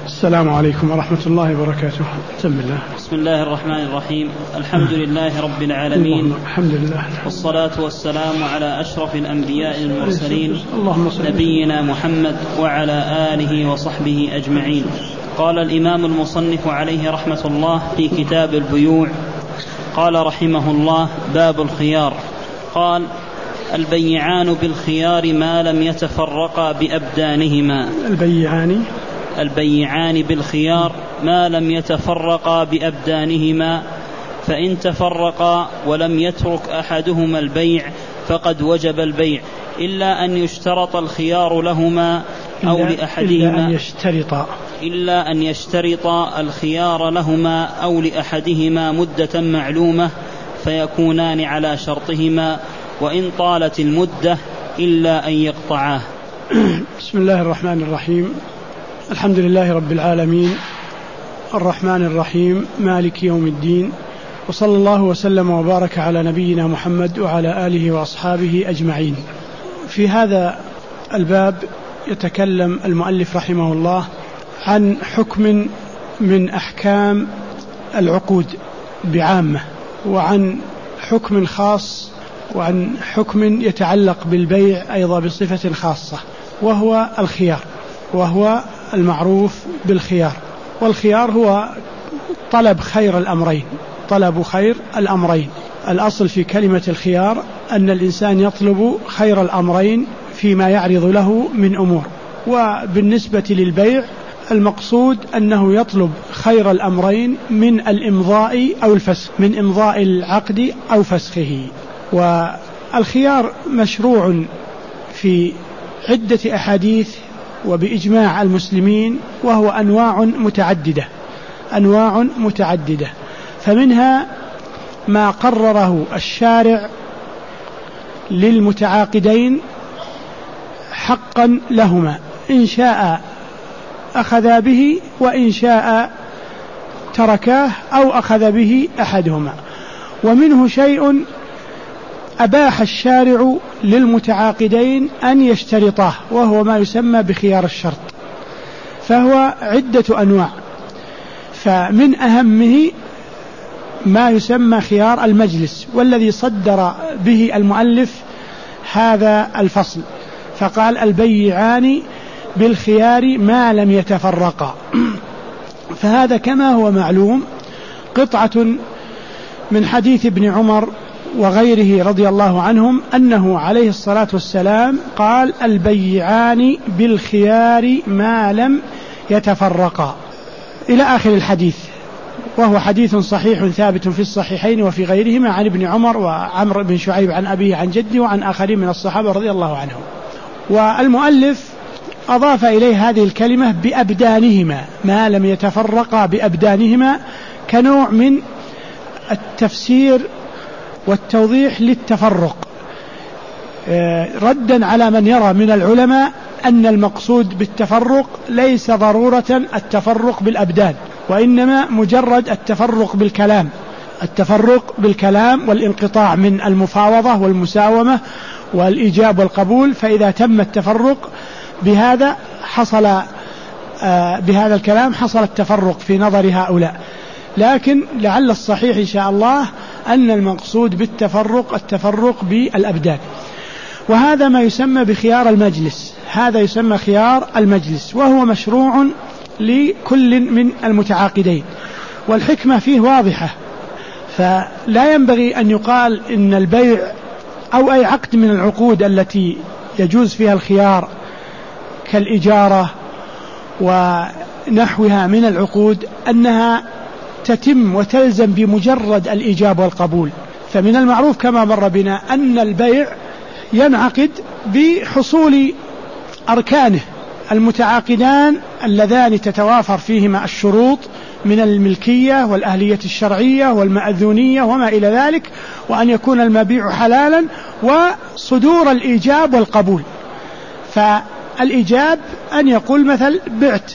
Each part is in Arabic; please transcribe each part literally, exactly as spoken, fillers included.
السلام عليكم ورحمة الله وبركاته. بسم الله. بسم الله الرحمن الرحيم. الحمد لله رب العالمين، الحمد لله، والصلاة والسلام على أشرف الأنبياء المرسلين اللهم صل نبينا محمد وعلى آله وصحبه أجمعين. قال الإمام المصنف عليه رحمة الله في كتاب البيوع، قال رحمه الله: باب الخيار. قال: البيعان بالخيار ما لم يتفرقا بأبدانهما. البيعان البيعان بالخيار ما لم يتفرقا بأبدانهما، فإن تفرقا ولم يترك أحدهما البيع فقد وجب البيع، إلا أن يشترط الخيار لهما أو إلا لأحدهما إلا أن يشترط إلا أن يشترط الخيار لهما أو لأحدهما مدة معلومة فيكونان على شرطهما، وإن طالت المدة إلا أن يقطعاه. بسم الله الرحمن الرحيم. الحمد لله رب العالمين، الرحمن الرحيم، مالك يوم الدين، وصلى الله وسلم وبارك على نبينا محمد وعلى آله وأصحابه أجمعين. في هذا الباب يتكلم المؤلف رحمه الله عن حكم من أحكام العقود بعامة، وعن حكم خاص، وعن حكم يتعلق بالبيع أيضا بصفة خاصة، وهو الخيار، وهو المعروف بالخيار. والخيار هو طلب خير الأمرين، طلب خير الأمرين. الأصل في كلمة الخيار أن الإنسان يطلب خير الأمرين فيما يعرض له من أمور. وبالنسبة للبيع المقصود أنه يطلب خير الأمرين من الإمضاء أو الفسخ، من إمضاء العقد أو فسخه. والخيار مشروع في عدة أحاديث وبإجماع المسلمين، وهو أنواع متعددة أنواع متعددة فمنها ما قرره الشارع للمتعاقدين حقا لهما، إن شاء أخذ به وإن شاء تركاه أو أخذ به أحدهما. ومنه شيء أباح الشارع للمتعاقدين أن يشترطاه، وهو ما يسمى بخيار الشرط، فهو عدة أنواع. فمن أهمه ما يسمى خيار المجلس، والذي صدر به المؤلف هذا الفصل، فقال: البيعان بالخيار ما لم يتفرقا. فهذا كما هو معلوم قطعة من حديث ابن عمر وغيره رضي الله عنهم أنه عليه الصلاة والسلام قال: البيعان بالخيار ما لم يتفرقا، إلى آخر الحديث، وهو حديث صحيح ثابت في الصحيحين وفي غيرهما عن ابن عمر وعمر بن شعيب عن أبيه عن جده وعن آخرين من الصحابة رضي الله عنهم. والمؤلف أضاف إليه هذه الكلمة بأبدانهما، ما لم يتفرقا بأبدانهما، كنوع من التفسير والتوضيح للتفرق، ردا على من يرى من العلماء أن المقصود بالتفرق ليس ضرورة التفرق بالأبدان، وإنما مجرد التفرق بالكلام التفرق بالكلام والانقطاع من المفاوضة والمساومة والإيجاب والقبول. فإذا تم التفرق بهذا حصل بهذا الكلام حصل التفرق في نظر هؤلاء. لكن لعل الصحيح إن شاء الله أن المقصود بالتفرق التفرق بالأبدان، وهذا ما يسمى بخيار المجلس. هذا يسمى خيار المجلس، وهو مشروع لكل من المتعاقدين، والحكمة فيه واضحة. فلا ينبغي أن يقال إن البيع أو أي عقد من العقود التي يجوز فيها الخيار كالإجارة ونحوها من العقود أنها تتم وتلزم بمجرد الإيجاب والقبول. فمن المعروف كما مر بنا أن البيع ينعقد بحصول أركانه. المتعاقدان اللذان تتوافر فيهما الشروط من الملكية والأهلية الشرعية والمأذونية وما إلى ذلك، وأن يكون المبيع حلالا، وصدور الإيجاب والقبول. فالإيجاب أن يقول مثل بعت،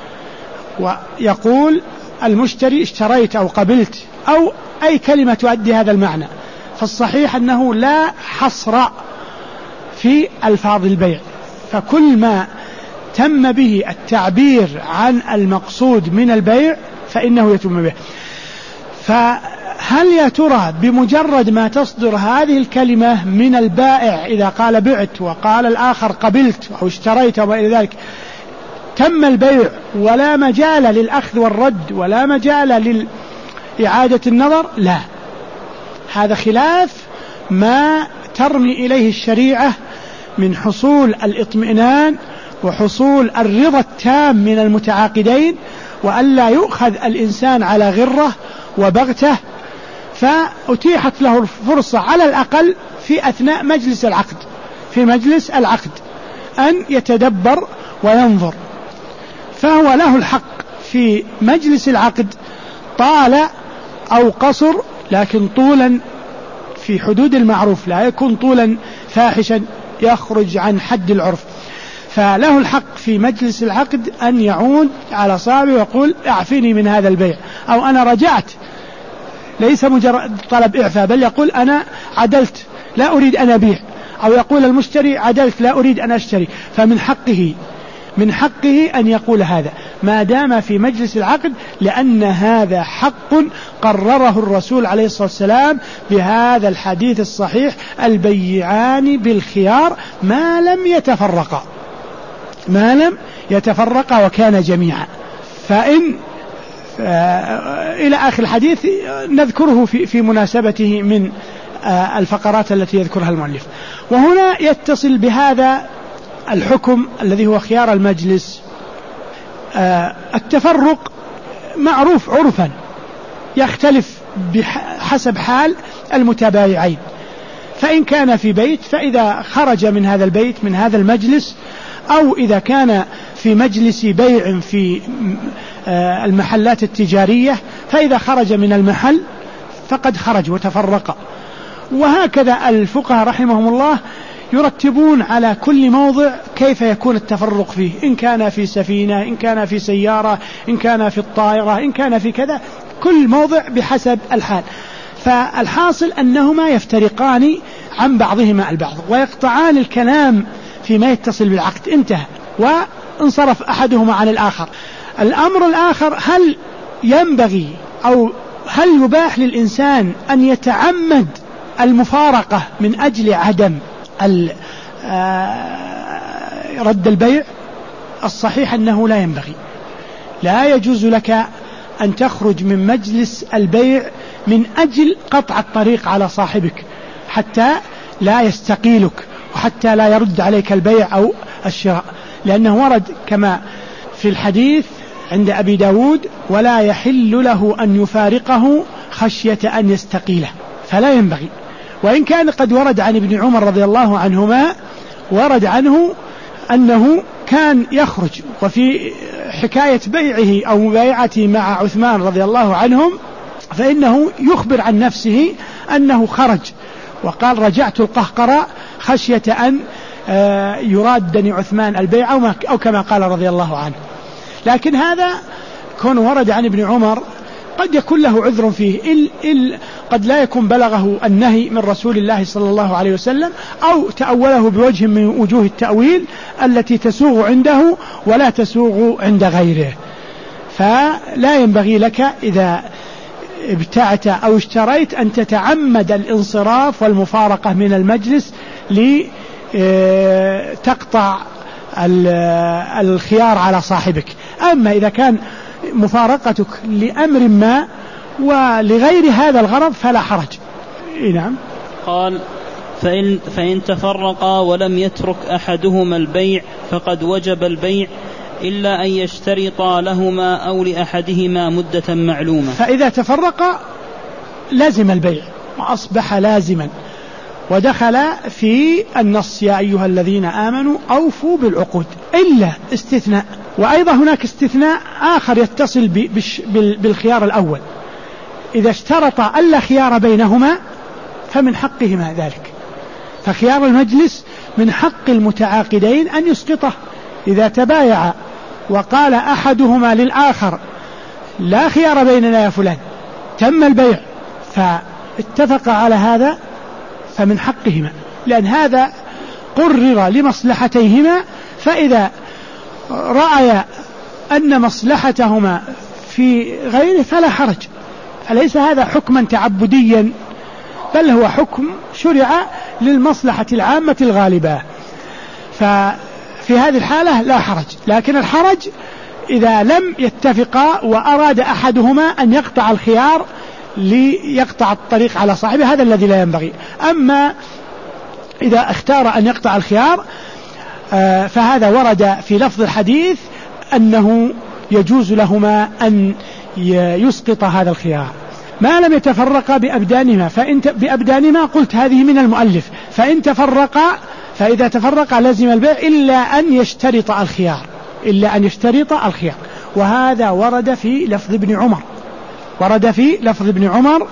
ويقول المشتري اشتريت أو قبلت، أو أي كلمة تؤدي هذا المعنى. فالصحيح أنه لا حصر في ألفاظ البيع، فكل ما تم به التعبير عن المقصود من البيع فإنه يتم به. فهل يا ترى بمجرد ما تصدر هذه الكلمة من البائع إذا قال بعت وقال الآخر قبلت أو اشتريت وما إلى ذلك تم البيع ولا مجال للأخذ والرد ولا مجال لإعادة النظر؟ لا، هذا خلاف ما ترمي إليه الشريعة من حصول الاطمئنان وحصول الرضا التام من المتعاقدين، وألا يؤخذ الإنسان على غرة وبغته. فأتيحت له الفرصة على الأقل في أثناء مجلس العقد في مجلس العقد أن يتدبر وينظر، فهو له الحق في مجلس العقد طال أو قصر، لكن طولا في حدود المعروف، لا يكون طولا فاحشا يخرج عن حد العرف. فله الحق في مجلس العقد أن يعود على صاحبه ويقول اعفني من هذا البيع، أو أنا رجعت، ليس مجرد طلب إعفاء، بل يقول أنا عدلت لا أريد أن أبيع، أو يقول المشتري عدلت لا أريد أن أشتري. فمن حقه من حقه أن يقول هذا ما دام في مجلس العقد، لأن هذا حق قرره الرسول عليه الصلاة والسلام بهذا الحديث الصحيح: البيعان بالخيار ما لم يتفرقا ما لم يتفرقا وكان جميعا. فإن إلى آخر الحديث نذكره في, في مناسبته من الفقرات التي يذكرها المؤلف. وهنا يتصل بهذا الحكم الذي هو خيار المجلس. التفرق معروف عرفا، يختلف بحسب حال المتبايعين. فإن كان في بيت فإذا خرج من هذا البيت من هذا المجلس، أو إذا كان في مجلس بيع في المحلات التجارية فإذا خرج من المحل فقد خرج وتفرق. وهكذا الفقهاء رحمهم الله يرتبون على كل موضع كيف يكون التفرق فيه، إن كان في سفينة، إن كان في سيارة، إن كان في الطائرة، إن كان في كذا، كل موضع بحسب الحال. فالحاصل أنهما يفترقان عن بعضهما البعض ويقطعان الكلام فيما يتصل بالعقد، انتهى وانصرف أحدهما عن الآخر. الأمر الآخر: هل ينبغي أو هل يباح للإنسان أن يتعمد المفارقة من أجل عدم رد البيع؟ الصحيح أنه لا ينبغي، لا يجوز لك أن تخرج من مجلس البيع من أجل قطع الطريق على صاحبك حتى لا يستقيلك وحتى لا يرد عليك البيع أو الشراء، لأنه ورد كما في الحديث عند أبي داود: ولا يحل له أن يفارقه خشية أن يستقيله، فلا ينبغي. وإن كان قد ورد عن ابن عمر رضي الله عنهما، ورد عنه أنه كان يخرج، وفي حكاية بيعه أو مبايعته مع عثمان رضي الله عنهم فإنه يخبر عن نفسه أنه خرج وقال: رجعت القهقراء خشية أن يرادني عثمان البيع، أو كما قال رضي الله عنه. لكن هذا كون ورد عن ابن عمر قد يكون له عذر فيه، إل إل قد لا يكون بلغه النهي من رسول الله صلى الله عليه وسلم، أو تأوله بوجه من وجوه التأويل التي تسوغ عنده ولا تسوغ عند غيره. فلا ينبغي لك إذا ابتعت أو اشتريت أن تتعمد الانصراف والمفارقة من المجلس لتقطع الخيار على صاحبك. أما إذا كان مفارقتك لأمر ما ولغير هذا الغرض فلا حرج. نعم. قال: فإن, فإن تفرقا ولم يترك أحدهما البيع فقد وجب البيع إلا أن يشترطا لهما أو لأحدهما مدة معلومة. فإذا تفرقا لازم البيع وأصبح لازما، ودخل في النص: يا أيها الذين آمنوا أوفوا بالعقود، إلا استثناء. وأيضا هناك استثناء آخر يتصل بالخيار الأول: إذا اشترط ألا خيار بينهما فمن حقهما ذلك. فخيار المجلس من حق المتعاقدين أن يسقطه. إذا تبايع وقال أحدهما للآخر: لا خيار بيننا يا فلان، تم البيع، فاتفق على هذا، فمن حقهما، لأن هذا قرر لمصلحتيهما. فإذا رأي أن مصلحتهما في غيره فلا حرج، فليس هذا حكما تعبديا، بل هو حكم شرع للمصلحة العامة الغالبة، ففي هذه الحالة لا حرج. لكن الحرج إذا لم يتفقا وأراد أحدهما أن يقطع الخيار ليقطع الطريق على صاحبه، هذا الذي لا ينبغي. أما إذا اختار أن يقطع الخيار فهذا ورد في لفظ الحديث أنه يجوز لهما أن يسقط هذا الخيار ما لم يتفرقا بأبدانهما. فإن بأبدانهما قلت هذه من المؤلف، فإن تفرقا فإذا تفرقا لازم البيع إلا أن يشترط الخيار، إلا أن يشترط الخيار. وهذا ورد في لفظ ابن عمر، ورد في لفظ ابن عمر: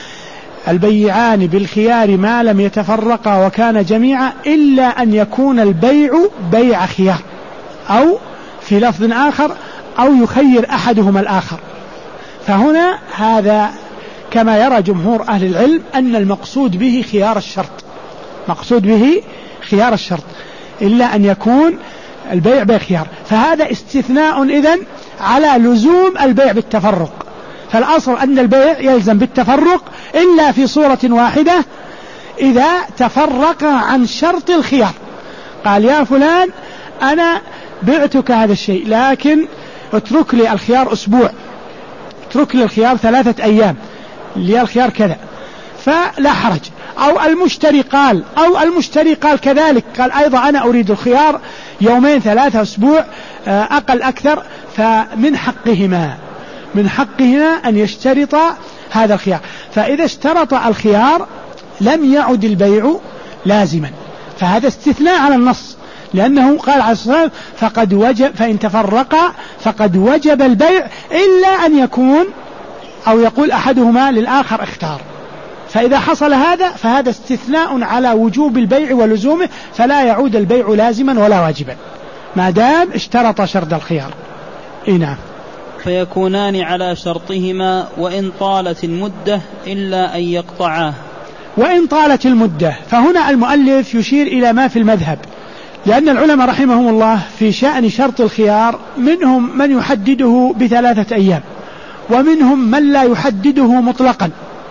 البيعان بالخيار ما لم يتفرقا وكان جميعا إلا أن يكون البيع بيع خيار، أو في لفظ آخر أو يخير أحدهما الآخر. فهنا هذا كما يرى جمهور أهل العلم أن المقصود به خيار الشرط، مقصود به خيار الشرط، إلا أن يكون البيع بيع خيار. فهذا استثناء إذن على لزوم البيع بالتفرق. فالأصل أن البيع يلزم بالتفرق إلا في صورة واحدة، إذا تفرق عن شرط الخيار. قال: يا فلان أنا بعتك هذا الشيء لكن اترك لي الخيار أسبوع، اترك لي الخيار ثلاثة أيام، لي الخيار كذا، فلا حرج. أو المشتري قال أو المشتري قال كذلك، قال أيضا أنا أريد الخيار يومين ثلاثة أسبوع أقل أكثر، فمن حقهما من حقهما أن يشترط هذا الخيار. فإذا اشترط الخيار لم يعد البيع لازما، فهذا استثناء على النص، لأنه قال عليه الصلاة والسلام: فقد وجب فإن تفرقا فقد وجب البيع إلا أن يكون أو يقول أحدهما للآخر اختار. فإذا حصل هذا فهذا استثناء على وجوب البيع ولزومه، فلا يعود البيع لازما ولا واجبا ما دام اشترط شرط الخيار. نعم. فيكونان على شرطهما وإن طالت المدة إلا أن يقطعاه. وإن طالت المدة، فهنا المؤلف يشير إلى ما في المذهب، لأن العلماء رحمهم الله في شأن شرط الخيار منهم من يحدده بثلاثة أيام، ومنهم من لا يحدده مطلقا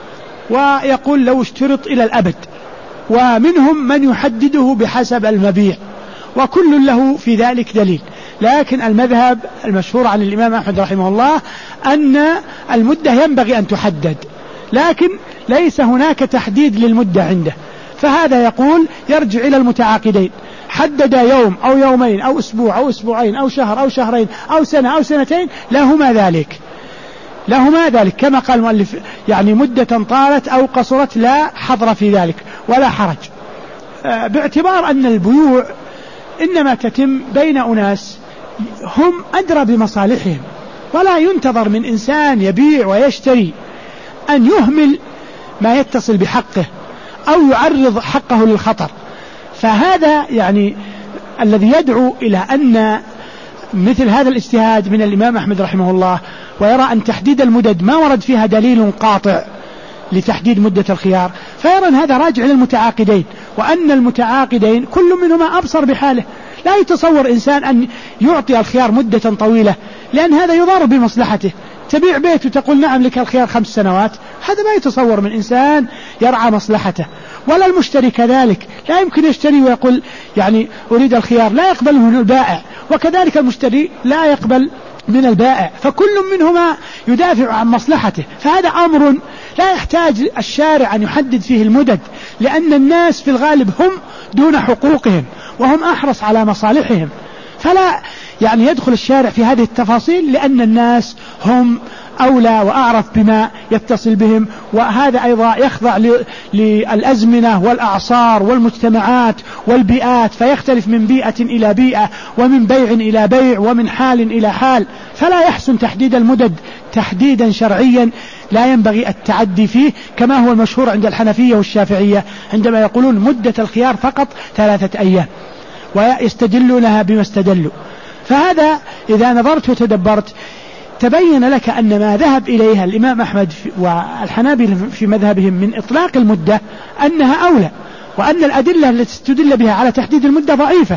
ويقول لو اشترط إلى الأبد، ومنهم من يحدده بحسب المبيع، وكل له في ذلك دليل. لكن المذهب المشهور عن الإمام أحمد رحمه الله أن المدة ينبغي أن تحدد، لكن ليس هناك تحديد للمدة عنده. فهذا يقول يرجع إلى المتعاقدين، حدد يوم أو يومين أو أسبوع أو أسبوعين أو شهر أو شهرين أو سنة أو سنتين، لهما ذلك لهما ذلك كما قال المؤلف، يعني مدة طالت أو قصرت لا حظر في ذلك ولا حرج، باعتبار أن البيوع إنما تتم بين أناس هم أدرى بمصالحهم، ولا ينتظر من إنسان يبيع ويشتري أن يهمل ما يتصل بحقه أو يعرض حقه للخطر. فهذا يعني الذي يدعو إلى أن مثل هذا الاجتهاد من الإمام أحمد رحمه الله، ويرى أن تحديد المدد ما ورد فيها دليل قاطع لتحديد مدة الخيار، فيرى أن هذا راجع للمتعاقدين، وأن المتعاقدين كل منهما أبصر بحاله. لا يتصور إنسان أن يعطي الخيار مدة طويلة، لأن هذا يضار بمصلحته. تبيع بيت وتقول نعم لك الخيار خمس سنوات، هذا ما يتصور من إنسان يرعى مصلحته. ولا المشتري كذلك، لا يمكن يشتري ويقول يعني أريد الخيار، لا يقبل منه البائع، وكذلك المشتري لا يقبل من البائع، فكل منهما يدافع عن مصلحته. فهذا أمر لا يحتاج الشارع أن يحدد فيه المدد، لأن الناس في الغالب هم دون حقوقهم وهم أحرص على مصالحهم، فلا يعني يدخل الشارع في هذه التفاصيل، لأن الناس هم أولى وأعرف بما يتصل بهم. وهذا أيضا يخضع للأزمنة والأعصار والمجتمعات والبيئات، فيختلف من بيئة إلى بيئة، ومن بيع إلى بيع، ومن حال إلى حال. فلا يحسن تحديد المدد تحديدا شرعيا لا ينبغي التعدي فيه، كما هو المشهور عند الحنفية والشافعية عندما يقولون مدة الخيار فقط ثلاثة أيام، ويستدلونها بما استدلوا. فهذا إذا نظرت وتدبرت تبين لك أن ما ذهب إليها الإمام أحمد والحنابلة في مذهبهم من إطلاق المدة أنها أولى، وأن الأدلة التي استدل بها على تحديد المدة ضعيفة،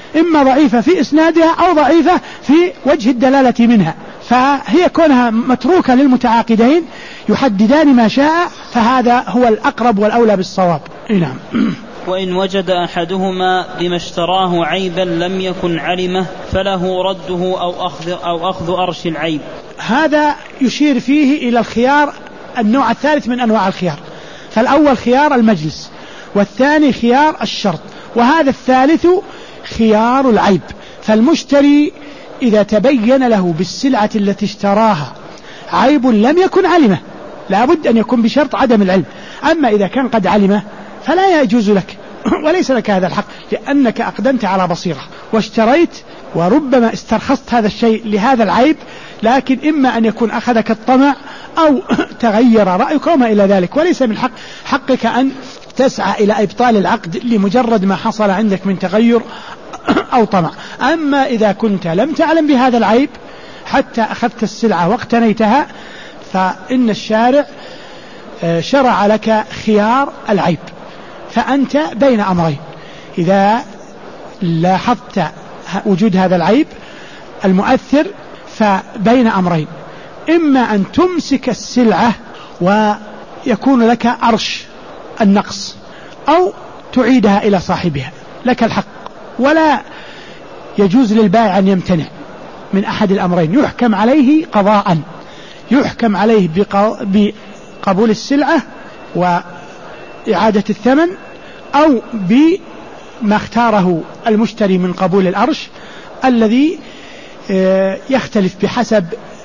إما ضعيفة في إسنادها أو ضعيفة في وجه الدلالة منها، فهي كونها متروكة للمتعاقدين يحددان ما شاء، فهذا هو الأقرب والأولى بالصواب. نعم. وإن وجد أحدهما بما اشتراه عيبا لم يكن علمه فله رده أو أخذ, أو أخذ أرش العيب. هذا يشير فيه إلى الخيار النوع الثالث من أنواع الخيار، فالأول خيار المجلس، والثاني خيار الشرط، وهذا الثالث خيار العيب. فالمشتري إذا تبين له بالسلعة التي اشتراها عيب لم يكن علمه لا بد أن يكون بشرط عدم العلم، أما إذا كان قد علمه فلا يجوز لك وليس لك هذا الحق، لأنك أقدمت على بصيرة واشتريت، وربما استرخصت هذا الشيء لهذا العيب، لكن إما أن يكون أخذك الطمع أو تغير رأيك وما إلى ذلك، وليس من حق حقك أن تسعى إلى إبطال العقد لمجرد ما حصل عندك من تغير أو طمع. أما إذا كنت لم تعلم بهذا العيب حتى أخذت السلعة واقتنيتها، فإن الشارع شرع لك خيار العيب، فأنت بين أمرين. إذا لاحظت وجود هذا العيب المؤثر فبين أمرين، إما أن تمسك السلعة ويكون لك أرش النقص، أو تعيدها إلى صاحبها، لك الحق، ولا يجوز للبائع أن يمتنع من أحد الأمرين، يحكم عليه قضاء، يحكم عليه بقبول السلعة وإعادة الثمن، أو بما اختاره المشتري من قبول الأرش الذي يختلف بحسب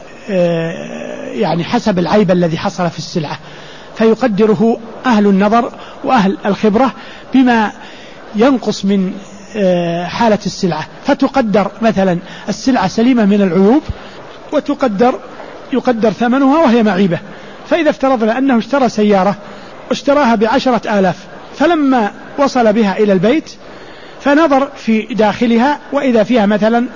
يعني حسب العيب الذي حصل في السلعة، فيقدره أهل النظر وأهل الخبرة بما ينقص من حالة السلعة، فتقدر مثلا السلعة سليمة من العيوب وتقدر يقدر ثمنها وهي معيبة. فإذا افترضنا أنه اشترى سيارة اشتراها بعشرة آلاف، فلما وصل بها إلى البيت فنظر في داخلها وإذا فيها مثلا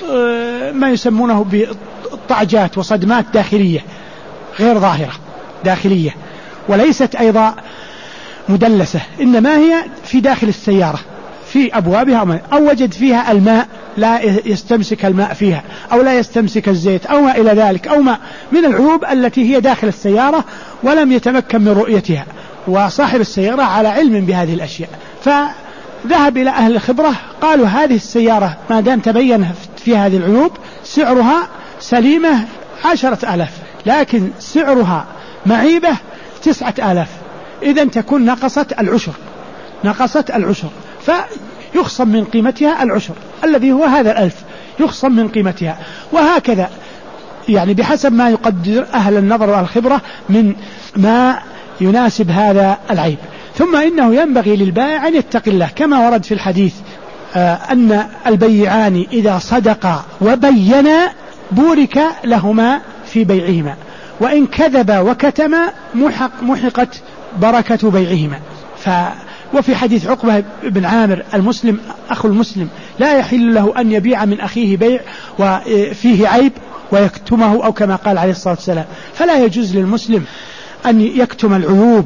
ما يسمونه بالطعجات وصدمات داخلية غير ظاهرة داخلية، وليست أيضا مدلسة، إنما هي في داخل السيارة في أبوابها، أو وجد فيها الماء لا يستمسك الماء فيها، أو لا يستمسك الزيت، أو ما إلى ذلك، أو ما من العيوب التي هي داخل السيارة ولم يتمكن من رؤيتها، وصاحب السيارة على علم بهذه الأشياء، فذهب إلى أهل الخبرة قالوا هذه السيارة ما دام تبين فيها هذه العيوب سعرها سليمة عشرة آلاف، لكن سعرها معيبة تسعة آلاف، إذن تكون نقصت العشر نقصت العشر فيخصم من قيمتها العشر الذي هو هذا الألف، يخصم من قيمتها، وهكذا يعني بحسب ما يقدر أهل النظر والخبرة من ما يناسب هذا العيب. ثم إنه ينبغي للبائع أن يتقي الله كما ورد في الحديث آه أن البيعان إذا صدقا وبينا بورك لهما في بيعهما، وإن كذبا وكتما محق محقت بركة بيعهما. ف وفي حديث عقبة بن عامر المسلم أخو المسلم لا يحل له أن يبيع من أخيه بيع وفيه عيب ويكتمه، أو كما قال عليه الصلاة والسلام، فلا يجوز للمسلم أن يكتم العيوب،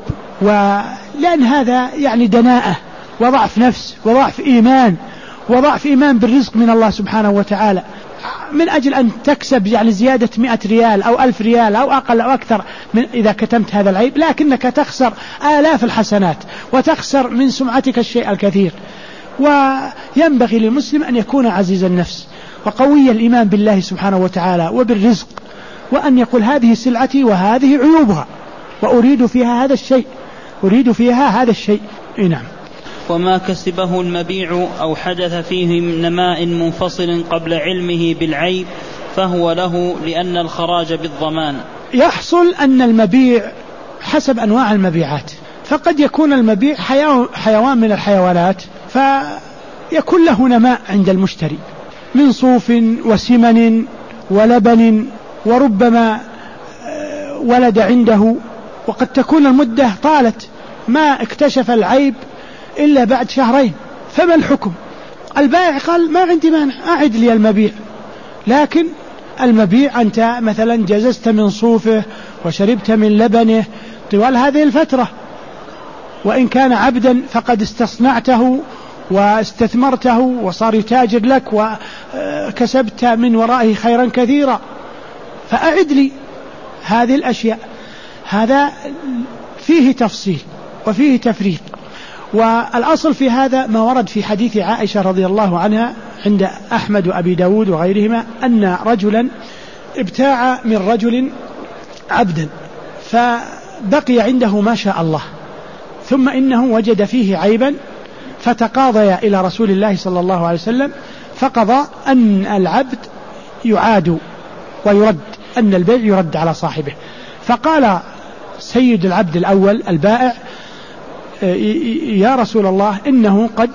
ولأن هذا يعني دناءة وضعف نفس وضعف إيمان وضعف إيمان بالرزق من الله سبحانه وتعالى، من أجل أن تكسب يعني زيادة مئة ريال أو ألف ريال أو أقل أو أكثر من إذا كتمت هذا العيب، لكنك تخسر آلاف الحسنات وتخسر من سمعتك الشيء الكثير. وينبغي للمسلم أن يكون عزيز النفس وقوي الإيمان بالله سبحانه وتعالى وبالرزق، وأن يقول هذه سلعتي وهذه عيوبها وأريد فيها هذا الشيء أريد فيها هذا الشيء نعم. وما كسبه المبيع أو حدث فيه من نماء منفصل قبل علمه بالعيب فهو له، لأن الخراج بالضمان. يحصل أن المبيع حسب أنواع المبيعات، فقد يكون المبيع حيوان من الحيوانات فيكون له نماء عند المشتري من صوف وسمن ولبن، وربما ولد عنده، وقد تكون المدة طالت ما اكتشف العيب إلا بعد شهرين، فما الحكم؟ البائع قال ما عندي مانع أعد لي المبيع، لكن المبيع أنت مثلا جززت من صوفه وشربت من لبنه طوال هذه الفترة، وإن كان عبدا فقد استصنعته واستثمرته وصار يتاجر لك وكسبت من ورائه خيرا كثيرا، فأعد لي هذه الأشياء. هذا فيه تفصيل وفيه تفريق. والأصل في هذا ما ورد في حديث عائشة رضي الله عنها عند أحمد وأبي داود وغيرهما أن رجلا ابتاع من رجل عبدا فبقي عنده ما شاء الله، ثم إنه وجد فيه عيبا فتقاضي إلى رسول الله صلى الله عليه وسلم فقضى أن العبد يعاد ويرد، أن البيع يرد على صاحبه. فقال سيد العبد الأول البائع يا رسول الله إنه قد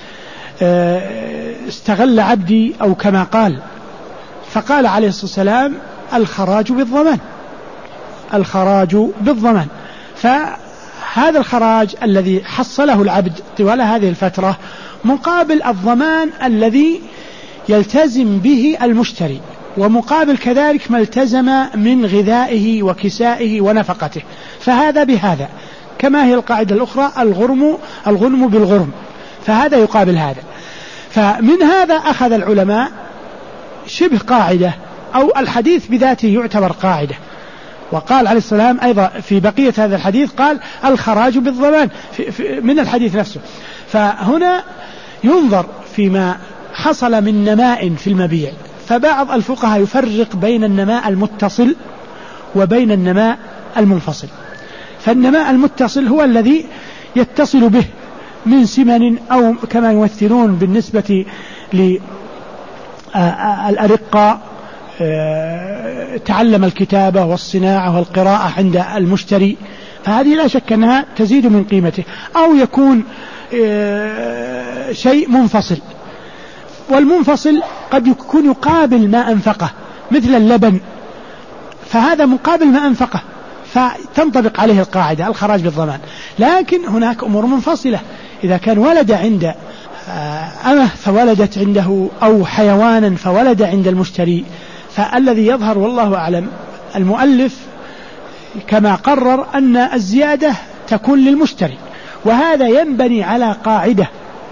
استغل عبدي أو كما قال. فقال عليه الصلاة والسلام الخراج بالضمان، الخراج بالضمان. فهذا الخراج الذي حصله العبد طوال هذه الفترة مقابل الضمان الذي يلتزم به المشتري، ومقابل كذلك ما التزم من غذائه وكسائه ونفقته، فهذا بهذا، كما هي القاعدة الأخرى الغرم الغنم بالغرم، فهذا يقابل هذا. فمن هذا أخذ العلماء شبه قاعدة أو الحديث بذاته يعتبر قاعدة. وقال عليه السلام أيضا في بقية هذا الحديث قال الخراج بالضمان في في من الحديث نفسه. فهنا ينظر فيما حصل من نماء في المبيع، فبعض الفقهاء يفرق بين النماء المتصل وبين النماء المنفصل. فالنماء المتصل هو الذي يتصل به من سمن أو كما يمثلون بالنسبة للأرقة تعلم الكتابة والصناعة والقراءة عند المشتري، فهذه لا شك أنها تزيد من قيمته. أو يكون شيء منفصل، والمنفصل قد يكون يقابل ما أنفقه مثل اللبن، فهذا مقابل ما أنفقه فتنطبق عليه القاعدة الخراج بالضمان. لكن هناك أمور منفصلة، إذا كان ولد عند أمه فولدت عنده أو حيوانا فولد عند المشتري، فالذي يظهر والله أعلم المؤلف كما قرر أن الزيادة تكون للمشتري، وهذا ينبني على قاعدة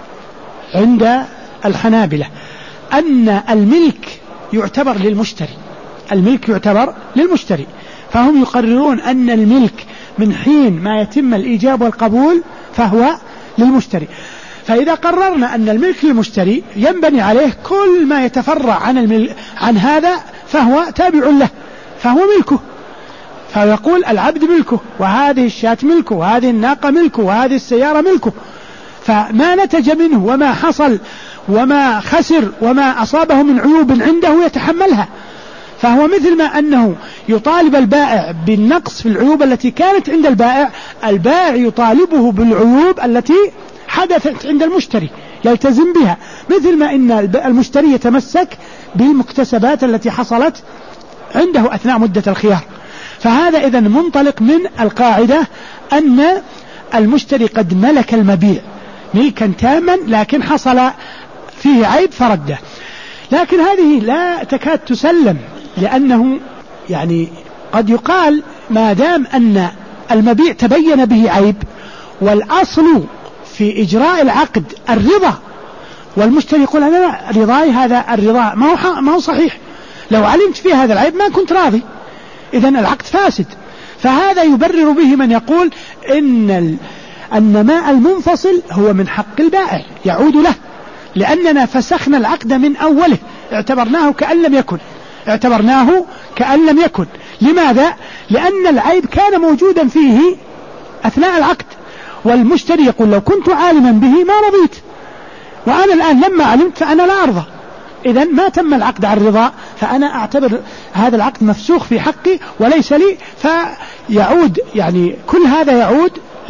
عند الحنابلة أن الملك يعتبر للمشتري، الملك يعتبر للمشتري، فهم يقررون أن الملك من حين ما يتم الإيجاب والقبول فهو للمشتري. فإذا قررنا أن الملك للمشتري ينبني عليه كل ما يتفرع عن الملك عن هذا فهو تابع له، فهو ملكه، فيقول العبد ملكه، وهذه الشاة ملكه، وهذه الناقة ملكه، وهذه السيارة ملكه. فما نتج منه وما حصل وما خسر وما أصابه من عيوب عنده يتحملها. فهو مثل ما أنه يطالب البائع بالنقص في العيوب التي كانت عند البائع، البائع يطالبه بالعيوب التي حدثت عند المشتري يلتزم بها، مثل ما أن المشتري يتمسك بالمكتسبات التي حصلت عنده أثناء مدة الخيار. فهذا إذن منطلق من القاعدة أن المشتري قد ملك المبيع ملكا تاما، لكن حصل فيه عيب فرده. لكن هذه لا تكاد تسلم، لأنه يعني قد يقال ما دام أن المبيع تبين به عيب، والأصل في إجراء العقد الرضا، والمشتري يقول أنا رضاي هذا الرضا ما هو ما هو صحيح، لو علمت في هذا العيب ما كنت راضي، إذن العقد فاسد. فهذا يبرر به من يقول إن النماء المنفصل هو من حق البائع يعود له، لأننا فسخنا العقد من أوله، اعتبرناه كأن لم يكن اعتبرناه كأن لم يكن لماذا؟ لأن العيب كان موجودا فيه أثناء العقد، والمشتري يقول لو كنت عالما به ما رضيت، وأنا الآن لما علمت فأنا لا أرضى. إذن ما تم العقد على الرضا، فأنا أعتبر هذا العقد مفسوخ في حقي وليس لي. فيعود يعني كل هذا يعود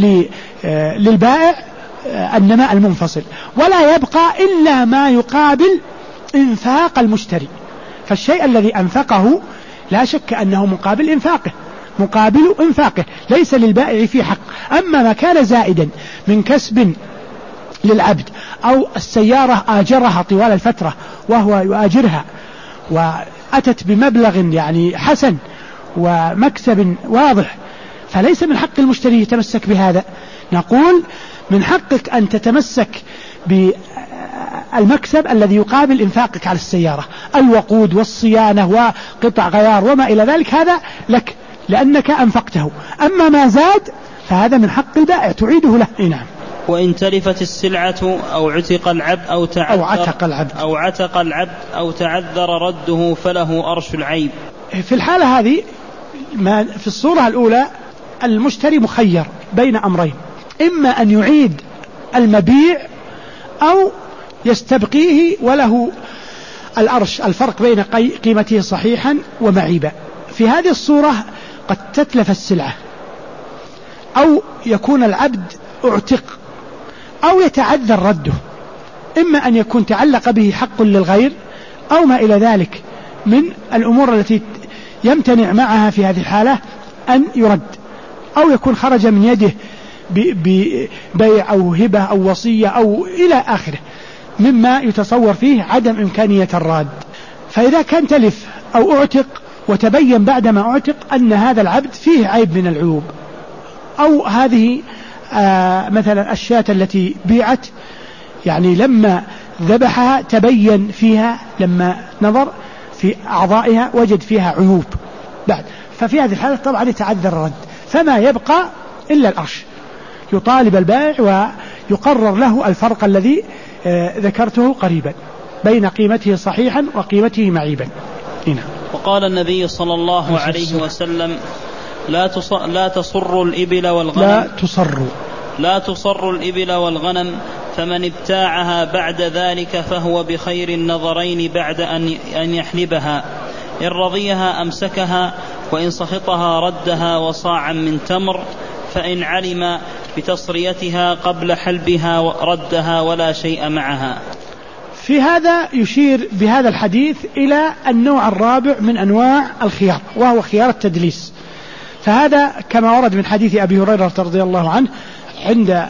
للبائع النماء المنفصل، ولا يبقى إلا ما يقابل إنفاق المشتري. فالشيء الذي أنفقه لا شك أنه مقابل إنفاقه مقابل إنفاقه ليس للبائع في حق. أما ما كان زائدا من كسب للعبد أو السيارة آجرها طوال الفترة وهو يؤاجرها وأتت بمبلغ يعني حسن ومكسب واضح، فليس من حق المشتري يتمسك بهذا. نقول من حقك أن تتمسك بالمكسب الذي يقابل إنفاقك على السيارة، الوقود والصيانة وقطع غيار وما إلى ذلك، هذا لك لأنك أنفقته. أما ما زاد فهذا من حق البائع تعيده له. نعم. وإن تلفت السلعة أو عتق العبد أو تعذر أو عتق العبد أو عتق العبد أو تعذر رده فله أرش العيب. في الحالة هذه ما في الصورة الأولى المشتري مخير بين أمرين، إما أن يعيد المبيع أو يستبقيه وله الأرش، الفرق بين قيمته صحيحا ومعيبا. في هذه الصورة قد تتلف السلعة أو يكون العبد اعتق أو يتعذر رده، إما أن يكون تعلق به حق للغير أو ما إلى ذلك من الأمور التي يمتنع معها في هذه الحالة أن يرد، أو يكون خرج من يده ببيع أو هبة أو وصية أو إلى آخره مما يتصور فيه عدم إمكانية الراد. فإذا كان تلف أو اعتق وتبين بعدما اعتق أن هذا العبد فيه عيب من العيوب، أو هذه آه مثلا الشاة التي بيعت يعني لما ذبحها تبين فيها لما نظر في أعضائها وجد فيها عيوب بعد، ففي هذه الحالة طبعا يتعذر الرد، فما يبقى إلا الأرش، يطالب البائع ويقرر له الفرق الذي آه ذكرته قريبا بين قيمته صحيحا وقيمته معيبا. هنا. وقال النبي صلى الله عليه وسلم لا لا تصر الإبل والغنم لا تصر لا تصر الإبل والغنم فمن ابتاعها بعد ذلك فهو بخير النظرين بعد أن يحلبها، إن رضيها أمسكها وإن سخطها ردها وصاعا من تمر، فإن علم بتصريتها قبل حلبها ردها ولا شيء معها. في هذا يشير بهذا الحديث إلى النوع الرابع من أنواع الخيار، وهو خيار التدليس. فهذا كما ورد من حديث أبي هريرة رضي الله عنه عند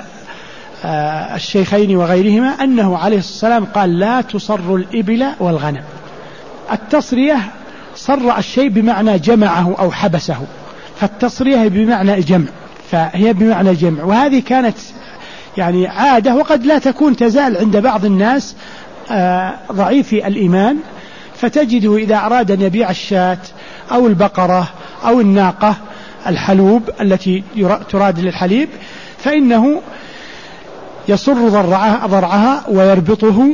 الشيخين وغيرهما أنه عليه الصلاة والسلام قال لا تصر الإبل والغنم. التصرية صر الشيء بمعنى جمعه أو حبسه، فالتصرية بمعنى الجمع، فهي بمعنى الجمع، وهذه كانت يعني عادة وقد لا تكون تزال عند بعض الناس ضعيف الإيمان، فتجده إذا أراد أن يبيع الشاة أو البقرة أو الناقة الحلوب التي تراد للحليب فإنه يصر ضرعها, ضرعها ويربطه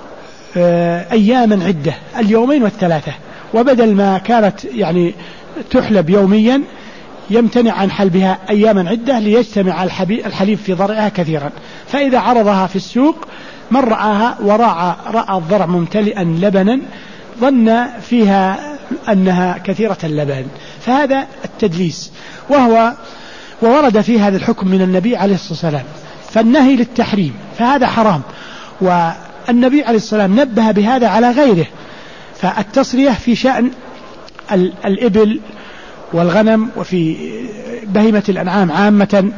أياما عدة، اليومين والثلاثة، وبدل ما كانت يعني تحلب يوميا يمتنع عن حلبها أياما عدة ليجتمع الحليب في ضرعها كثيرا، فإذا عرضها في السوق من رآها ورأى رأى الضرع ممتلئا لبنا ظن فيها أنها كثيرة اللبن، فهذا التدليس، وهو وورد في هذا الحكم من النبي عليه الصلاة والسلام، فالنهي للتحريم، فهذا حرام، والنبي عليه الصلاة والسلام نبه بهذا على غيره. فالتصرية في شأن الإبل والغنم وفي بهيمة الأنعام عامة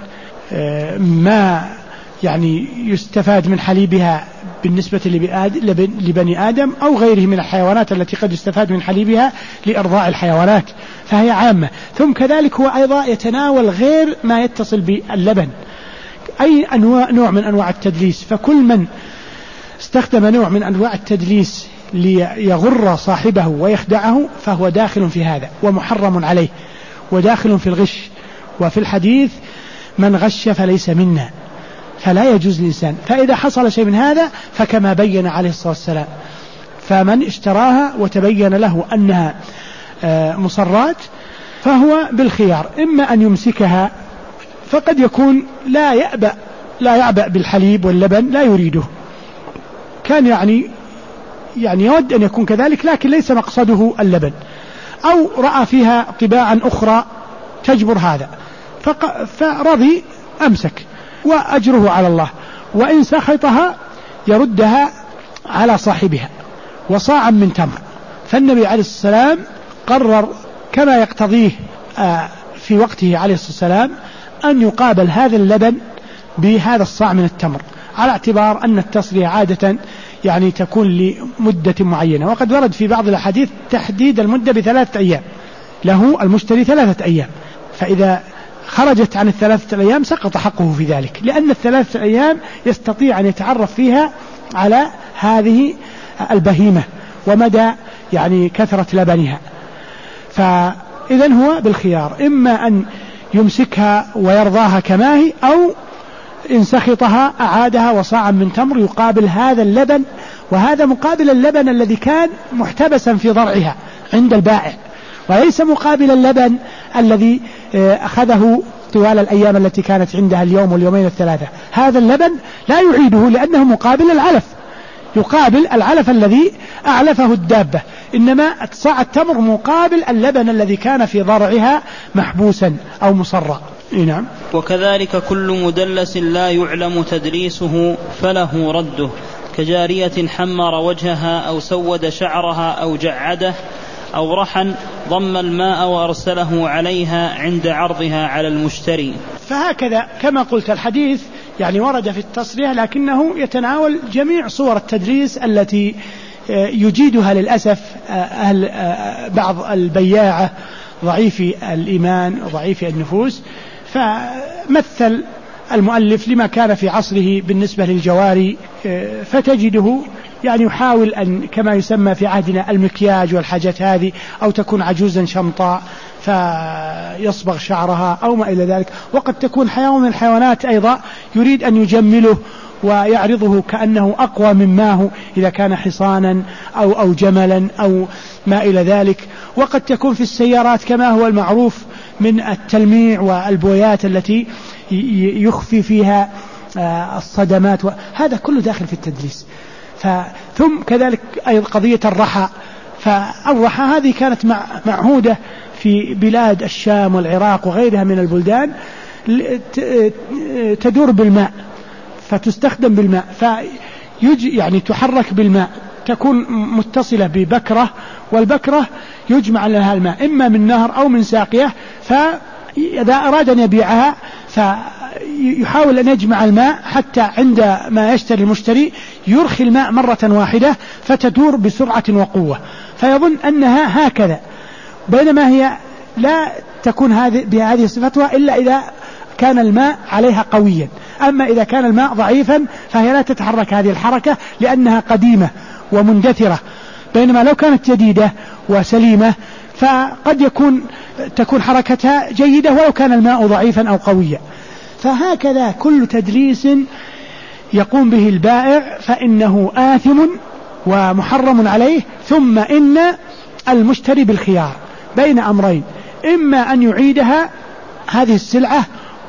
ما يعني يستفاد من حليبها بالنسبة لبني آدم أو غيره من الحيوانات التي قد يستفاد من حليبها لإرضاء الحيوانات، فهي عامة. ثم كذلك هو أيضا يتناول غير ما يتصل باللبن، أي أنواع نوع من أنواع التدليس، فكل من استخدم نوع من أنواع التدليس ليغر صاحبه ويخدعه فهو داخل في هذا ومحرم عليه وداخل في الغش. وفي الحديث من غش فليس منا، فلا يجوز الإنسان، فإذا حصل شيء من هذا فكما بين عليه الصلاة والسلام، فمن اشتراها وتبين له أنها مصرات فهو بالخيار، إما أن يمسكها فقد يكون لا يأبأ لا يعبأ بالحليب واللبن، لا يريده، كان يعني يعني يود أن يكون كذلك لكن ليس مقصده اللبن، أو رأى فيها طباعا أخرى تجبر هذا فرضي أمسك وأجره على الله، وإن سخطها يردها على صاحبها وصاعا من تمر. فالنبي عليه الصلاة والسلام قرر كما يقتضيه في وقته عليه الصلاة والسلام أن يقابل هذا اللبن بهذا الصاع من التمر، على اعتبار أن التصرية عادة يعني تكون لمدة معينة، وقد ورد في بعض الأحاديث تحديد المدة بثلاثة أيام، له المشتري ثلاثة أيام، فإذا خرجت عن الثلاثة الأيام سقط حقه في ذلك، لأن الثلاثة الأيام يستطيع أن يتعرف فيها على هذه البهيمة ومدى يعني كثرة لبنها. فإذن هو بالخيار، إما أن يمسكها ويرضاها كما هي، أو إن سخطها أعادها وصاعا من تمر يقابل هذا اللبن، وهذا مقابل اللبن الذي كان محتبسا في ضرعها عند البائع، وليس مقابل اللبن الذي أخذه طوال الأيام التي كانت عندها اليوم واليومين الثلاثة. هذا اللبن لا يعيده لأنه مقابل العلف، يقابل العلف الذي أعلفه الدابة، إنما صاع التمر مقابل اللبن الذي كان في ضرعها محبوسا أو مصرا. نعم. وكذلك كل مدلس لا يعلم تدليسه فله رده، كجارية حمر وجهها أو سود شعرها أو جعده أو رحن ضم الماء وأرسله عليها عند عرضها على المشتري. فهكذا كما قلت الحديث يعني ورد في التصريح، لكنه يتناول جميع صور التدليس التي يجيدها للأسف أهل بعض البياعة ضعيفي الإيمان وضعيفي النفوس. فمثل المؤلف لما كان في عصره بالنسبة للجواري، فتجده يعني يحاول أن كما يسمى في عهدنا المكياج والحاجات هذه، أو تكون عجوزا شمطاء فيصبغ شعرها أو ما إلى ذلك. وقد تكون حيوان من الحيوانات أيضا يريد أن يجمله ويعرضه كأنه أقوى مما هو، إذا كان حصانا أو, أو جملا أو ما إلى ذلك. وقد تكون في السيارات كما هو المعروف من التلميع والبويات التي يخفي فيها الصدمات، هذا كله داخل في التدليس. ثم كذلك أيضا قضية الرحى، فالرحى هذه كانت معهودة في بلاد الشام والعراق وغيرها من البلدان، تدور بالماء فتستخدم بالماء، فيجي يعني تحرك بالماء، تكون متصلة ببكرة، والبكرة يجمع لها الماء إما من نهر أو من ساقية، فإذا أراد أن يبيعها فيحاول أن يجمع الماء حتى عند ما يشتري المشتري يرخي الماء مرة واحدة فتدور بسرعة وقوة، فيظن أنها هكذا، بينما هي لا تكون هذه بهذه صفتها إلا إذا كان الماء عليها قويا. أما إذا كان الماء ضعيفا فهي لا تتحرك هذه الحركة لأنها قديمة ومندثرة، بينما لو كانت جديدة وسليمة فقد يكون تكون حركتها جيدة ولو كان الماء ضعيفا أو قويا. فهكذا كل تدليس يقوم به البائع فإنه آثم ومحرم عليه. ثم إن المشتري بالخيار بين أمرين، إما أن يعيدها هذه السلعة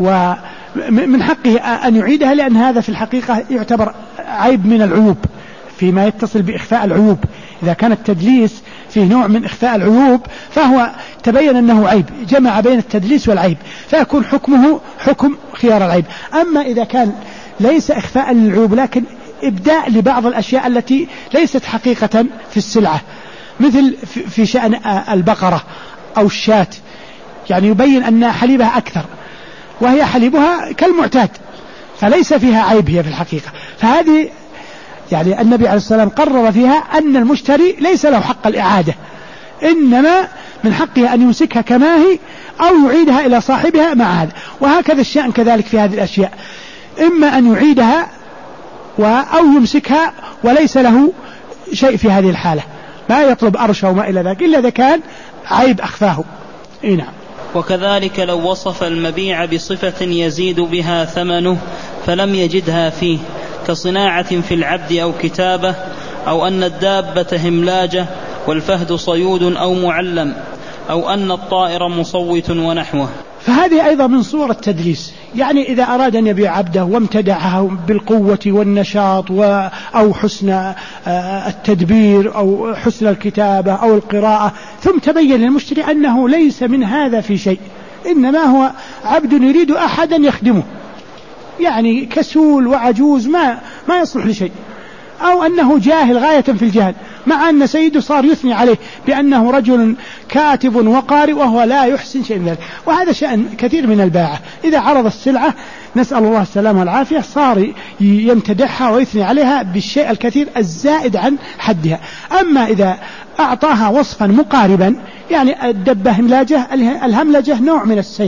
ومن حقه أن يعيدها، لأن هذا في الحقيقة يعتبر عيب من العيوب فيما يتصل بإخفاء العيوب. إذا كان التدليس فيه نوع من إخفاء العيوب فهو تبين أنه عيب، جمع بين التدليس والعيب، فيكون حكمه حكم خيار العيب. أما إذا كان ليس إخفاء للعيوب لكن إبداء لبعض الأشياء التي ليست حقيقة في السلعة، مثل في شأن البقرة أو الشاة، يعني يبين أن حليبها أكثر وهي حليبها كالمعتاد فليس فيها عيب هي في الحقيقة، فهذه يعني النبي عليه الصلاة والسلام قرر فيها أن المشتري ليس له حق الإعادة، إنما من حقه أن يمسكها كما هي أو يعيدها إلى صاحبها مع هذا. وهكذا الشأن كذلك في هذه الأشياء، إما أن يعيدها أو يمسكها وليس له شيء في هذه الحالة، ما يطلب أرش وما إلى ذلك إلا إذا كان عيب أخفاه. إيه نعم. وكذلك لو وصف المبيع بصفة يزيد بها ثمنه فلم يجدها فيه، كصناعة في العبد أو كتابة، أو أن الدابة هملاجة والفهد صيود أو معلم، أو أن الطائر مصوت ونحوه. فهذه أيضا من صور التدليس، يعني إذا أراد أن يبيع عبده وامتدعه بالقوة والنشاط أو حسن التدبير أو حسن الكتابة أو القراءة، ثم تبين للمشتري أنه ليس من هذا في شيء، إنما هو عبد يريد أحدا يخدمه، يعني كسول وعجوز ما ما يصلح لشيء، أو أنه جاهل غاية في الجهل، مع أن سيده صار يثني عليه بأنه رجل كاتب وقارئ وهو لا يحسن شيء من ذلك. وهذا شأن كثير من الباعة، إذا عرض السلعة نسأل الله السلامة والعافية صار يمتدحها ويثني عليها بالشيء الكثير الزائد عن حدها. أما إذا أعطاها وصفا مقاربا، يعني الدبة هملاجة، الهملجة نوع من السير،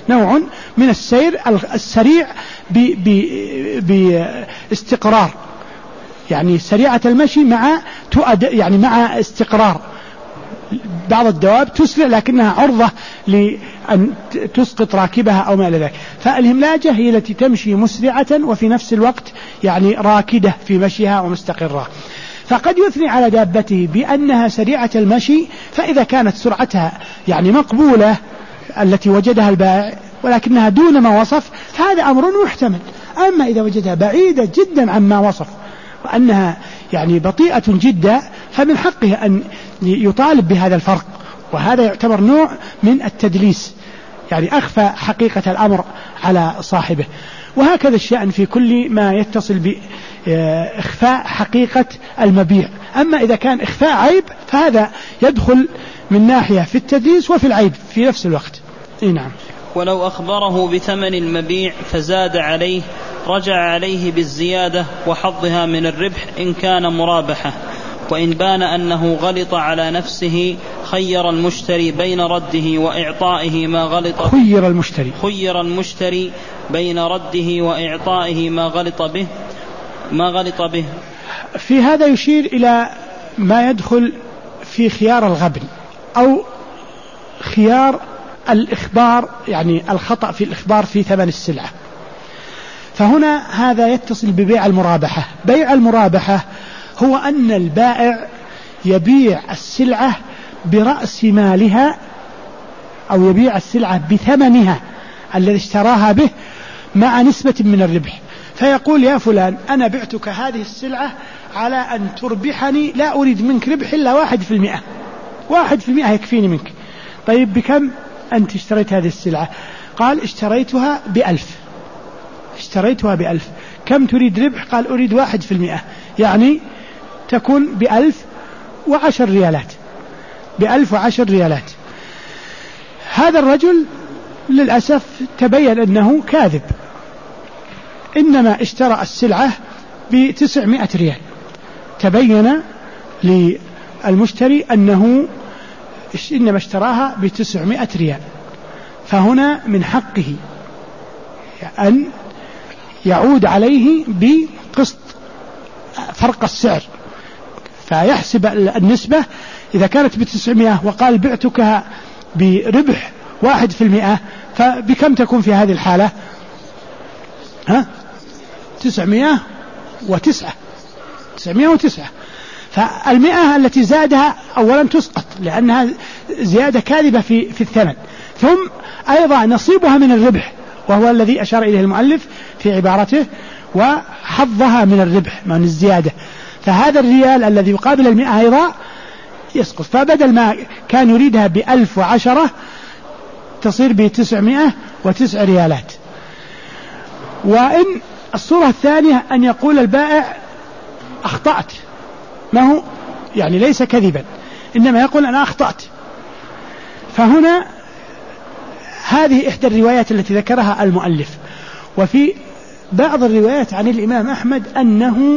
نوع من السير السريع باستقرار، يعني سريعة المشي مع يعني مع استقرار. بعض الدواب تسرع لكنها عرضة لأن تسقط راكبها أو ما إلى ذلك. فالهملاجة هي التي تمشي مسرعة وفي نفس الوقت يعني راكدة في مشيها ومستقرة. فقد يثني على دابته بأنها سريعة المشي، فإذا كانت سرعتها يعني مقبولة التي وجدها البائع ولكنها دون ما وصف هذا أمر محتمل. أما إذا وجدها بعيدة جدا عما وصف وأنها يعني بطيئة جدا فمن حقه أن يطالب بهذا الفرق، وهذا يعتبر نوع من التدليس، يعني أخفى حقيقة الأمر على صاحبه. وهكذا الشأن في كل ما يتصل بإخفاء حقيقة المبيع. أما إذا كان إخفاء عيب فهذا يدخل من ناحية في التدليس وفي العيب في نفس الوقت. إيه نعم. ولو أخبره بثمن المبيع فزاد عليه رجع عليه بالزيادة وحظها من الربح إن كان مرابحة، وإن بان أنه غلط على نفسه خير المشتري بين رده وإعطائه ما غلط به. خير المشتري خير المشتري بين رده وإعطائه ما غلط به ما غلط به. في هذا يشير إلى ما يدخل في خيار الغبن أو خيار الإخبار، يعني الخطأ في الإخبار في ثمن السلعة. فهنا هذا يتصل ببيع المرابحة. بيع المرابحة هو أن البائع يبيع السلعة برأس مالها أو يبيع السلعة بثمنها الذي اشتراها به مع نسبة من الربح، فيقول يا فلان أنا بعتك هذه السلعة على أن تربحني، لا أريد منك ربح إلا واحد في المئة، واحد في المئة يكفيني منك. طيب بكم أنت اشتريت هذه السلعة؟ قال اشتريتها بألف. اشتريتها بألف، كم تريد ربح؟ قال أريد واحد في المئة، يعني تكون بألف وعشر ريالات، بألف وعشر ريالات. هذا الرجل للأسف تبين أنه كاذب، إنما اشترى السلعة بتسعمائة ريال. تبين للمشتري أنه إنما اشتراها بتسعمائة ريال، فهنا من حقه أن يعود عليه بقسط فرق السعر، فيحسب النسبة. إذا كانت بتسعمائة وقال بعتكها بربح واحد في المئة، فبكم تكون في هذه الحالة؟ ها؟ تسعمائة وتسعة تسعمائة وتسعة. فالمئة التي زادها أولا تسقط لأنها زيادة كاذبة في, في الثمن، ثم أيضا نصيبها من الربح وهو الذي أشار إليه المؤلف في عبارته وحظها من الربح من الزيادة، فهذا الريال الذي يقابل المئة أيضا يسقط. فبدل ما كان يريدها بألف وعشرة تصير بتسعمائة وتسع ريالات. وإن الصورة الثانية أن يقول البائع أخطأت، ما هو يعني ليس كذبا، إنما يقول أنا أخطأت. فهنا هذه إحدى الروايات التي ذكرها المؤلف. وفي بعض الروايات عن الإمام أحمد أنه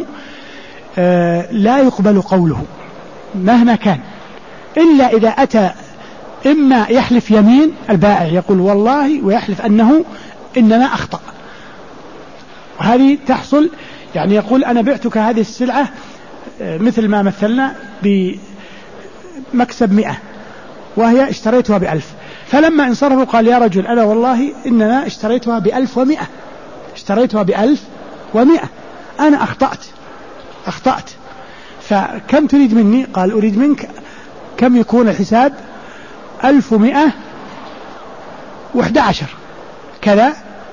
آه لا يقبل قوله مهما كان، إلا إذا أتى إما يحلف يمين البائع يقول والله ويحلف أنه إنما أخطأ، وهذه تحصل يعني يقول أنا بعتك هذه السلعة مثل ما مثلنا بمكسب مئة وهي اشتريتها بألف، فلما انصرفوا قال يا رجل أنا والله إنما اشتريتها بألف ومئة اشتريتها بألف ومئة أنا أخطأت أخطأت فكم تريد مني؟ قال أريد منك كم يكون الحساب؟ ألف ومئة وإحدى عشر كذا،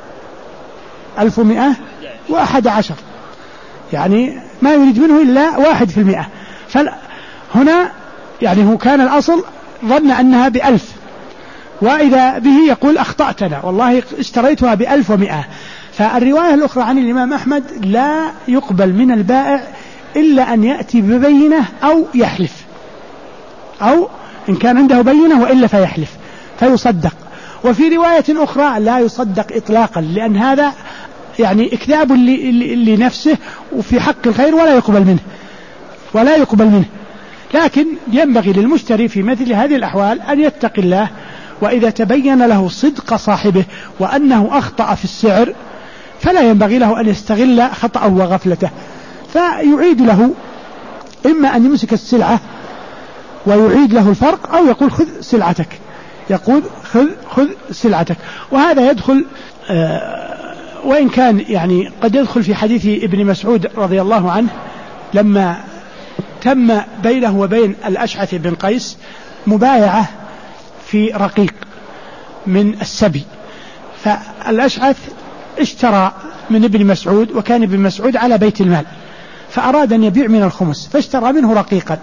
ألف ومئة وأحد عشر، يعني ما يريد منه إلا واحد في المئة. فهنا يعني هو كان الأصل ظن أنها بألف، وإذا به يقول أخطأتنا والله اشتريتها بألف ومئة. فالرواية الأخرى عن الإمام أحمد لا يقبل من البائع إلا أن يأتي ببينة أو يحلف، أو إن كان عنده بينة وإلا فيحلف فيصدق. وفي رواية أخرى لا يصدق إطلاقا، لأن هذا يعني إكذاب لنفسه وفي حق الخير ولا يقبل منه ولا يقبل منه. لكن ينبغي للمشتري في مثل هذه الأحوال أن يتقي الله وإذا تبين له صدق صاحبه وأنه أخطأ في السعر فلا ينبغي له أن يستغل خطأه وغفلته، فيعيد له، إما أن يمسك السلعة ويعيد له الفرق، أو يقول خذ سلعتك، يقول خذ, خذ سلعتك. وهذا يدخل آه وإن كان يعني قد يدخل في حديث ابن مسعود رضي الله عنه لما تم بينه وبين الأشعث بن قيس مبايعة في رقيق من السبي، فالأشعث اشترى من ابن مسعود، وكان ابن مسعود على بيت المال، فأراد أن يبيع من الخمس فاشترى منه رقيقا.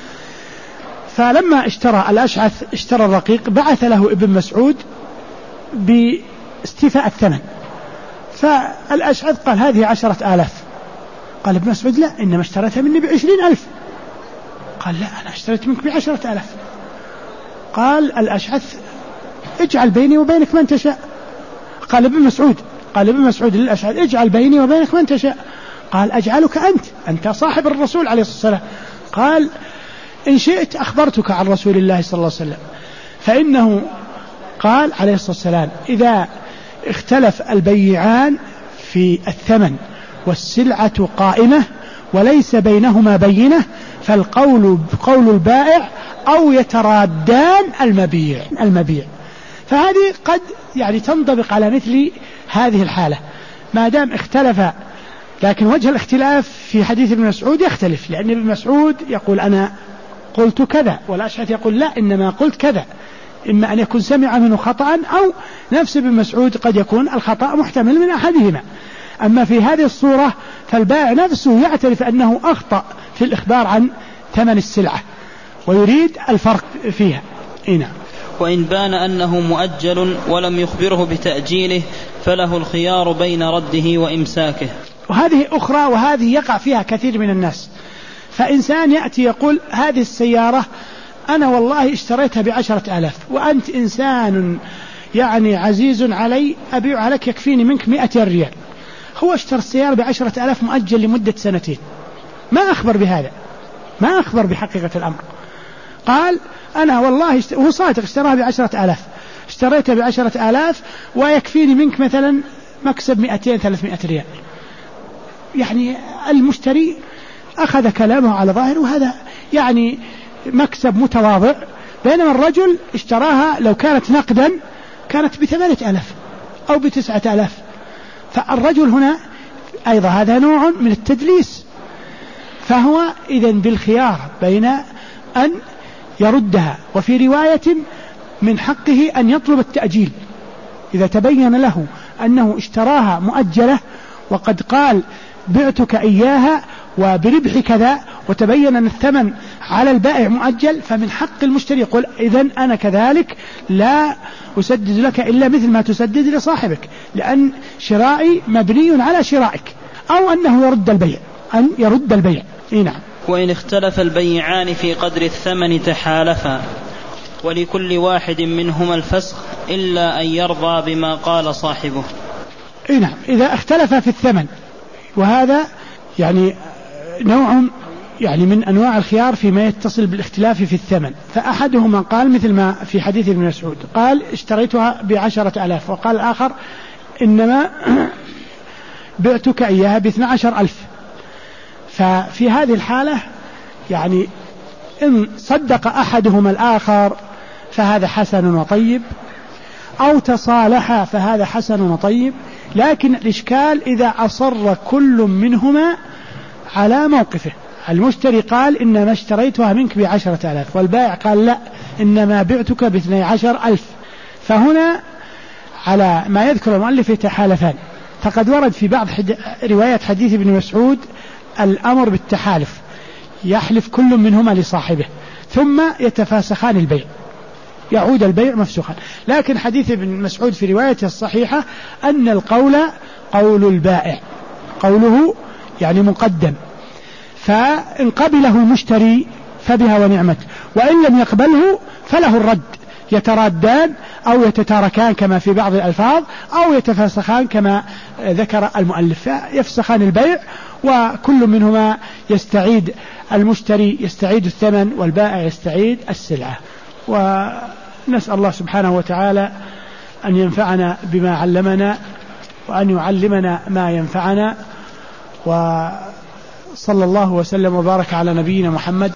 فلما اشترى الأشعث اشترى الرقيق بعث له ابن مسعود باستيفاء الثمن، فالأشعث قال هذه عشرة آلاف. قال ابن مسعود لا، إنما اشتريتها مني بعشرين ألف. قال لا، أنا اشتريت منك بعشرة آلاف. قال الأشعث اجعل بيني وبينك من تشاء. قال ابن مسعود قال ابن مسعود للأشعث اجعل بيني وبينك من تشاء. قال أجعلك أنت أنت صاحب الرسول عليه الصلاة والسلام. قال إن شئت أخبرتك عن رسول الله صلى الله عليه وسلم، فإنه قال عليه الصلاة والسلام إذا اختلف البيعان في الثمن والسلعة قائمة وليس بينهما بينة فالقول قول البائع أو يترادان المبيع المبيع فهذه قد يعني تنطبق على مثل هذه الحالة ما دام اختلف. لكن وجه الاختلاف في حديث ابن مسعود يختلف، لأن ابن مسعود يقول أنا قلت كذا، والأشعث يقول لا، إنما قلت كذا، إما أن يكون سمع منه خطأ أو نفس ابن مسعود قد يكون الخطأ محتمل من أحدهما. أما في هذه الصورة فالبائع نفسه يعترف أنه أخطأ في الإخبار عن ثمن السلعة ويريد الفرق فيها. إيه؟ وإن بان أنه مؤجل ولم يخبره بتأجيله فله الخيار بين رده وإمساكه. وهذه أخرى، وهذه يقع فيها كثير من الناس. فإنسان يأتي يقول هذه السيارة أنا والله اشتريتها بعشرة آلاف، وأنت إنسان يعني عزيز علي، أبيع عليك يكفيني منك مئة ريال. هو اشترى السيارة بعشرة آلاف مؤجل لمدة سنتين، ما أخبر بهذا، ما أخبر بحقيقة الأمر. قال أنا والله اشت... وهو صادق اشتراها بعشرة آلاف، اشتريتها بعشرة آلاف ويكفيني منك مثلا مكسب مئتين ثلاثمائة ريال. يعني المشتري أخذ كلامه على ظاهر، وهذا يعني مكسب متواضع، بينما الرجل اشتراها لو كانت نقدا كانت بثمانية آلاف أو بتسعة آلاف. فالرجل هنا أيضا هذا نوع من التدليس، فهو إذن بالخيار بين أن يردها، وفي رواية من حقه أن يطلب التأجيل إذا تبين له أنه اشتراها مؤجلة وقد قال بعتك إياها وبربح كذا، وتبين أن الثمن على البائع مؤجل، فمن حق المشتري يقول إذن أنا كذلك لا أسدد لك إلا مثل ما تسدد لصاحبك، لأن شرائي مبني على شرائك، أو أنه يرد البيع أن يرد البيع. إيه نعم. وإن اختلف البيعان في قدر الثمن تحالفا ولكل واحد منهما الفسخ إلا أن يرضى بما قال صاحبه. إيه نعم. إذا اختلف في الثمن، وهذا يعني نوع يعني من أنواع الخيار فيما يتصل بالاختلاف في الثمن. فأحدهما قال مثل ما في حديث ابن مسعود قال اشتريتها بعشرة آلاف، وقال الآخر إنما بعتك إياها باثنى عشر ألف. ففي هذه الحالة يعني إن صدق أحدهما الآخر فهذا حسن وطيب، أو تصالح فهذا حسن وطيب. لكن الإشكال إذا أصر كل منهما على موقفه، المشتري قال إنما اشتريتها منك بعشرة آلاف، والبائع قال لا إنما بعتك باثني عشر ألف، فهنا على ما يذكر المؤلف يتحالفان. فقد ورد في بعض حد... روايات حديث ابن مسعود الأمر بالتحالف، يحلف كل منهما لصاحبه ثم يتفاسخان البيع، يعود البيع مفسوخا. لكن حديث ابن مسعود في روايته الصحيحة أن القول قول البائع، قوله يعني مقدم، فإن قبله المشتري فبها ونعمت، وإن لم يقبله فله الرد، يترادان أو يتتاركان كما في بعض الألفاظ، أو يتفاسخان كما ذكر المؤلف، يفسخان البيع وكل منهما يستعيد، المشتري يستعيد الثمن والبائع يستعيد السلعة. نسأل الله سبحانه وتعالى أن ينفعنا بما علمنا وأن يعلمنا ما ينفعنا، وصلى الله وسلم وبارك على نبينا محمد